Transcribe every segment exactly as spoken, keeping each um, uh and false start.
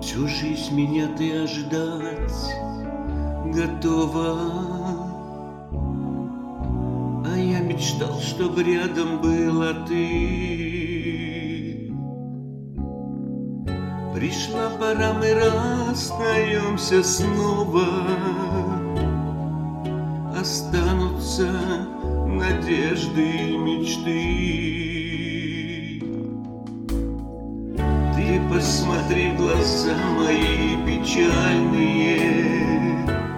Всю жизнь меня ты ожидать готова, а я мечтал, чтобы рядом была ты. Пришла пора, мы расстаемся снова. Останутся надежды и мечты. Ты посмотри в глаза мои печальные,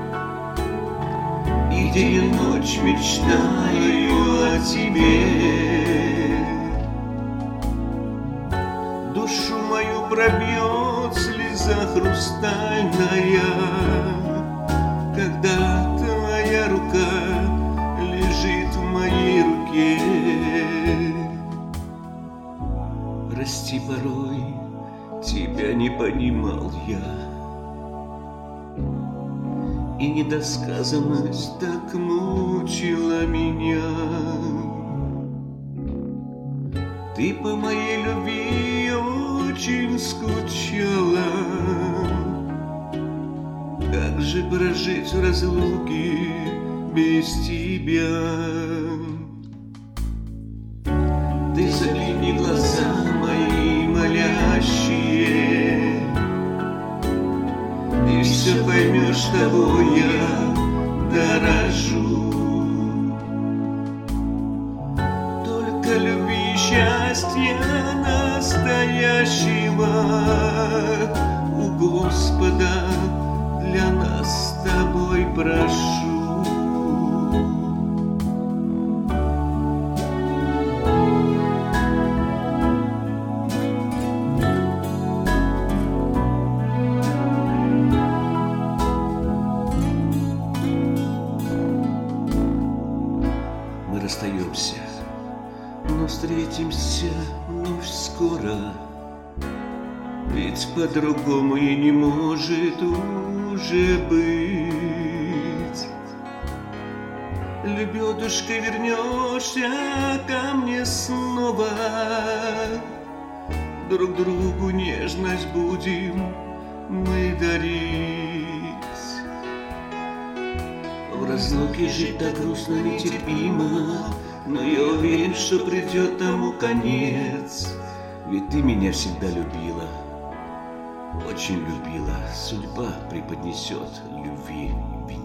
и день и ночь мечтаю о тебе. Душу мою пробьет слеза хрустальная, когда твоя рука лежит в моей руке. Прости, порой тебя не понимал я, и недосказанность так мучила меня. Ты по моей любви очень скучала. Как же прожить в разлуке без тебя? Ты загляни в глаза мои молящие, и все поймешь, того я дорожу. Только любви и счастья настоящего у Господа для нас с тобой прошу. Мы расстаемся, но встретимся вновь скоро, ведь по-другому и не может уже быть. Лебедушкой вернешься ко мне снова, друг другу нежность будем мы дарить. В разлуке жить так грустно, нетерпимо, но я уверен, что придет тому конец. Ведь ты меня всегда любила, очень любила. Судьба преподнесет любви венец.